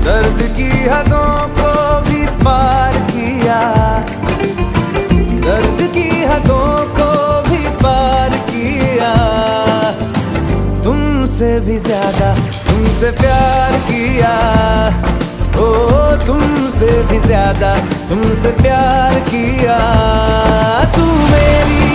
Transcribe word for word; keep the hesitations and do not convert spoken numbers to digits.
दर्द की हदों को भी पार किया, दर्द की हदों को भी पार किया। तुमसे भी ज्यादा तुमसे प्यार किया, ओ तुमसे भी ज्यादा तुमसे प्यार किया। तू मेरी